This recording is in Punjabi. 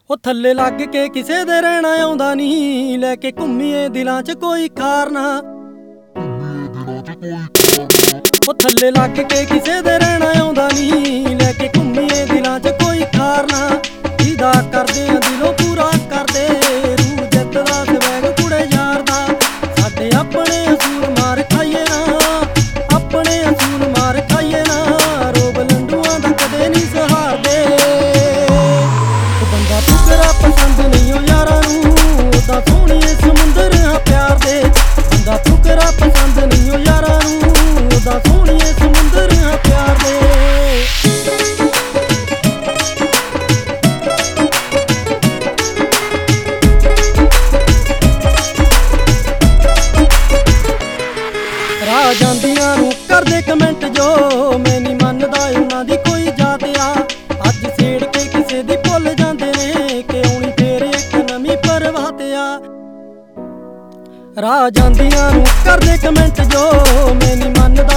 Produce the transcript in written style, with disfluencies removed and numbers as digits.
ਉਹ ਥੱਲੇ ਲੱਗ ਕੇ ਕਿਸੇ ਦੇ ਰਹਿਣਾ ਆਉਂਦਾ ਨਹੀਂ, ਲੈ ਕੇ ਘੁੰਮੀਏ ਦਿਲਾਂ 'ਚ ਕੋਈ ਖਾਰਨਾ। ਉਹ ਥੱਲੇ ਲੱਗ ਕੇ ਕਿਸੇ ਦੇ ਰਹਿਣਾ ਆਉਂਦਾ ਨਹੀਂ, ਲੈ ਕੇ ਘੁੰਮੀਏ ਦਿਲਾਂ 'ਚ ਕੋਈ ਖਾਰਨਾ। ਜਿਹਦਾ ਕਰਦੇ ਆ ਦਿਲੋਂ ਪੂਰਾ ਕਰਦੇ, ਰੂਹ ਜਿੱਤਦਾ ਸਵੈਗ ਕੁੜੇ ਯਾਰ ਦਾ। ਸਾਡੇ ਆਪਣੇ ਅਸੂਲ ਮਾਰ ਖਾਈਏ ਨਾ, ਆਪਣੇ ਅਸੂਲ ਮਾਰ ਖਾਈਏ ਨਾ, ਰੋਬ ਲੰਡੂਆਂ ਦਾ ਕਦੇ ਨਹੀਂ ਸਹਾਰਦੇ। ਬੰਦਾ ਫੁਕਰਾ ਪਸੰਦ ਨਹੀਂ ਓ ਯਾਰਾਂ ਨੂੰ, ਉਦਾਂ ਸੋਹਣੀਏ ਸਮੁੰਦਰ ਆ ਪਿਆਰ ਦੇ। ਬੰਦਾ ਫੁਕਰਾ ਪਸੰਦ ਨਹੀਂ ਓ ਯਾਰਾਂ ਨੂੰ, ਉਦਾਂ ਸੋਹਣੀਏ ਸਮੁੰਦਰ ਆ ਪਿਆਰ ਦੇ। ਰਾਹ ਜਾਂਦੀਆਂ ਨੂੰ ਕਰਦੇ ਕਮੈਂਟ ਜੋ, ਮੈਂ ਨਹੀਂ ਮੰਨਦਾ ਉਹਨਾਂ ਦੀ ਕੋਈ ਜਾਤ ਆ। ਅੱਜ ਛੇੜ ਕੇ ਕਿਸੇ ਦੀ ਭੁੱਲ ਜਾਂਦੇ ਨੇ, ਕਿ ਆਉਣੀ ਫੇਰ ਇੱਕ ਨਵੀਂ ਪਰਵਾਤ ਆ। ਰਾਹ ਜਾਂਦੀਆਂ ਨੂੰ ਕਰਦੇ ਕਮੈਂਟ ਜੋ, ਮੈਂ ਨਹੀਂ ਮੰਨਦਾ